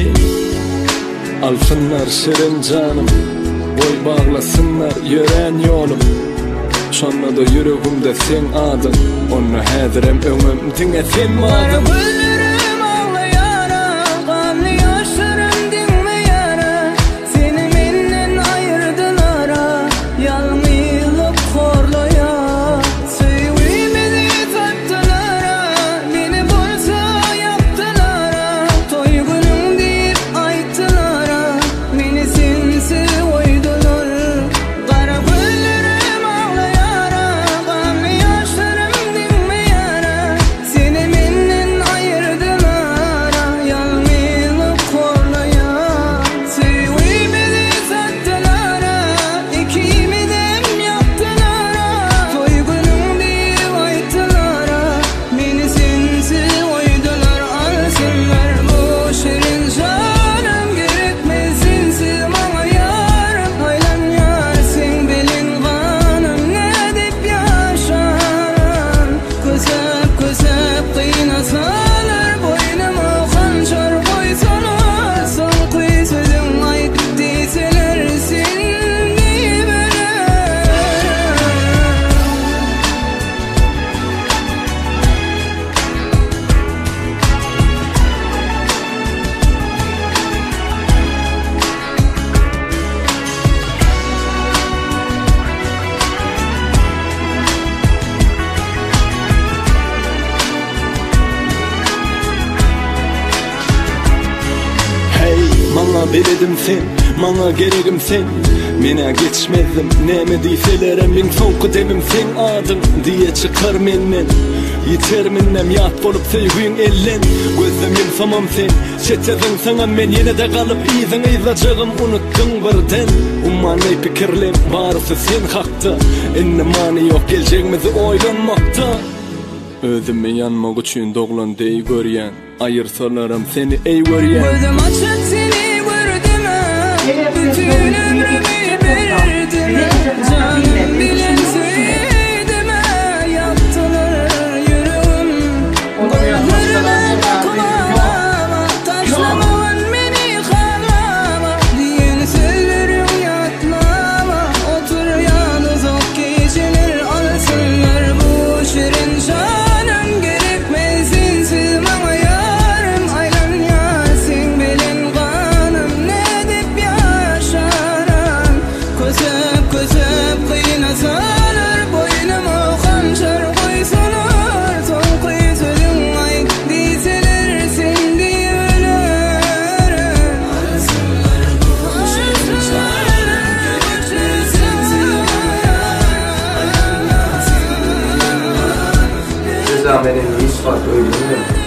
hey. Alsınlar şirin canım, boy bağlasınlar yüren yolum. Şonda da yüreğimde sen adın, onu hedirem ömüm etsin madın. Mana beredim sen, mana geregim sen. Mene geçmezdim, neme deyselerem min sonku demim sen adın diye çıkar menden. Yeter minnem yat bolup sevgin ellen. Gözüm yumsamam sen, şetedin sana men yine de kalıp izin izlacağım unuttun birden. Ummanay pikirlem barısı sen hakta, enne mani yok geleceğimizi oylanmakta. Özüme yanmak üçün doğulan dey göryen, ayırsalarım seni ey göryen. Gözüm açıp seni gördüm, bütün ömrümü verdim. Canım bilen söyledim, yaptılar yüreğim. Gözlerime bakmama, taşlamavan beni kalmama. Diyen sözlerim yatlama, otur yalnız o geceler alsınlar bu şirin şan. Benim ispat öyle mi?